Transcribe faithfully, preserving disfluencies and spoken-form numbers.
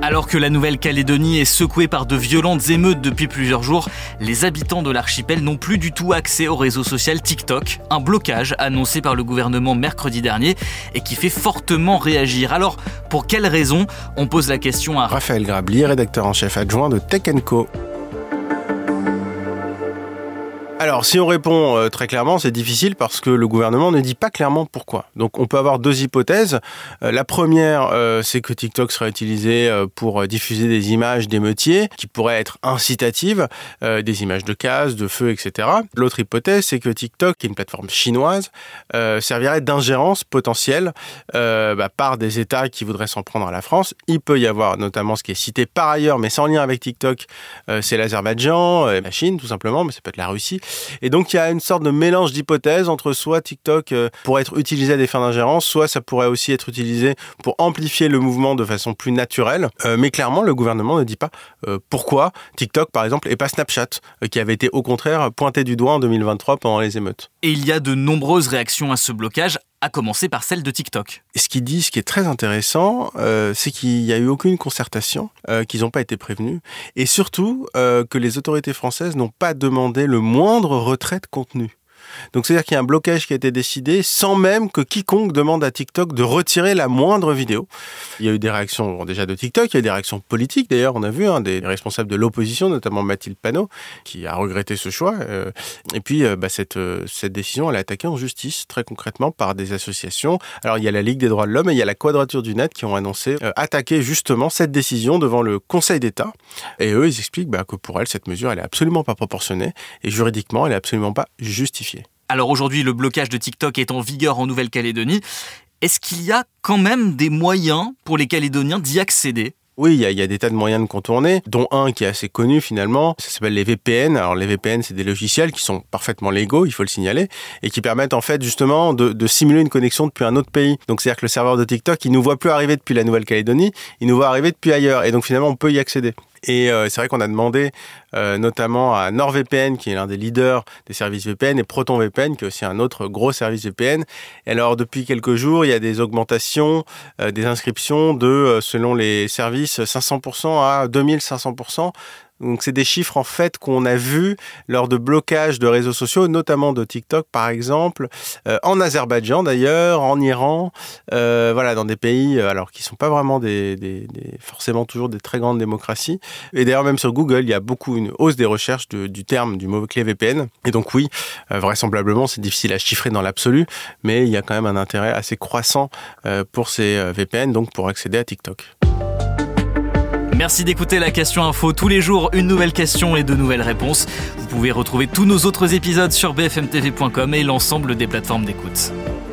Alors que la Nouvelle-Calédonie est secouée par de violentes émeutes depuis plusieurs jours, les habitants de l'archipel n'ont plus du tout accès au réseau social TikTok, un blocage annoncé par le gouvernement mercredi dernier et qui fait fortement réagir. Alors, pour quelles raisons ? On pose la question à Raphaël Grabli, rédacteur en chef adjoint de Tech and Co. Alors, si on répond euh, très clairement, c'est difficile parce que le gouvernement ne dit pas clairement pourquoi. Donc, on peut avoir deux hypothèses. Euh, la première, euh, c'est que TikTok sera utilisé euh, pour diffuser des images d'émeutiers qui pourraient être incitatives, euh, des images de casse, de feu, et cetera. L'autre hypothèse, c'est que TikTok, qui est une plateforme chinoise, euh, servirait d'ingérence potentielle euh, bah, par des États qui voudraient s'en prendre à la France. Il peut y avoir notamment ce qui est cité par ailleurs, mais sans lien avec TikTok, euh, c'est l'Azerbaïdjan, euh, la Chine tout simplement, mais ça peut être la Russie. Et donc, il y a une sorte de mélange d'hypothèses entre soit TikTok euh, pourrait être utilisé à des fins d'ingérence, soit ça pourrait aussi être utilisé pour amplifier le mouvement de façon plus naturelle. Euh, mais clairement, le gouvernement ne dit pas euh, pourquoi TikTok, par exemple, et pas Snapchat, euh, qui avait été au contraire pointé du doigt en deux mille vingt-trois pendant les émeutes. Et il y a de nombreuses réactions à ce blocage, à commencer par celle de TikTok. Et ce qu'ils disent, ce qui est très intéressant, euh, c'est qu'il n'y a eu aucune concertation, euh, qu'ils n'ont pas été prévenus, et surtout euh, que les autorités françaises n'ont pas demandé le moindre retrait de contenu. Donc c'est-à-dire qu'il y a un blocage qui a été décidé sans même que quiconque demande à TikTok de retirer la moindre vidéo. Il y a eu des réactions bon, déjà de TikTok, il y a eu des réactions politiques d'ailleurs, on a vu hein, des responsables de l'opposition, notamment Mathilde Panot, qui a regretté ce choix. Euh, et puis euh, bah, cette, euh, cette décision, elle est attaquée en justice très concrètement par des associations. Alors il y a la Ligue des droits de l'homme et il y a la Quadrature du Net qui ont annoncé euh, attaquer justement cette décision devant le Conseil d'État. Et eux, ils expliquent bah, que pour elles, cette mesure, elle est absolument pas proportionnée et juridiquement, elle est absolument pas justifiée. Alors aujourd'hui, le blocage de TikTok est en vigueur en Nouvelle-Calédonie. Est-ce qu'il y a quand même des moyens pour les Calédoniens d'y accéder ? Oui, il y, a, il y a des tas de moyens de contourner, dont un qui est assez connu finalement, ça s'appelle les V P N. Alors les V P N, c'est des logiciels qui sont parfaitement légaux, il faut le signaler, et qui permettent en fait justement de, de simuler une connexion depuis un autre pays. Donc c'est-à-dire que le serveur de TikTok, il nous voit plus arriver depuis la Nouvelle-Calédonie, il nous voit arriver depuis ailleurs, et donc finalement on peut y accéder. Et euh, c'est vrai qu'on a demandé euh, notamment à NordVPN, qui est l'un des leaders des services V P N, et ProtonVPN, qui est aussi un autre gros service V P N. Et alors, depuis quelques jours, il y a des augmentations euh, des inscriptions de, euh, selon les services, cinq cents pour cent à deux mille cinq cents pour cent. Donc, c'est des chiffres, en fait, qu'on a vus lors de blocages de réseaux sociaux, notamment de TikTok, par exemple, euh, en Azerbaïdjan, d'ailleurs, en Iran, euh, voilà, dans des pays, euh, alors, qui sont pas vraiment des, des, des, forcément toujours des très grandes démocraties. Et d'ailleurs, même sur Google, il y a beaucoup une hausse des recherches de, du terme, du mot-clé V P N. Et donc, oui, euh, vraisemblablement, c'est difficile à chiffrer dans l'absolu, mais il y a quand même un intérêt assez croissant euh, pour ces euh, V P N, donc pour accéder à TikTok. Merci d'écouter la Question Info. Tous les jours, une nouvelle question et de nouvelles réponses. Vous pouvez retrouver tous nos autres épisodes sur b f m t v point com et l'ensemble des plateformes d'écoute.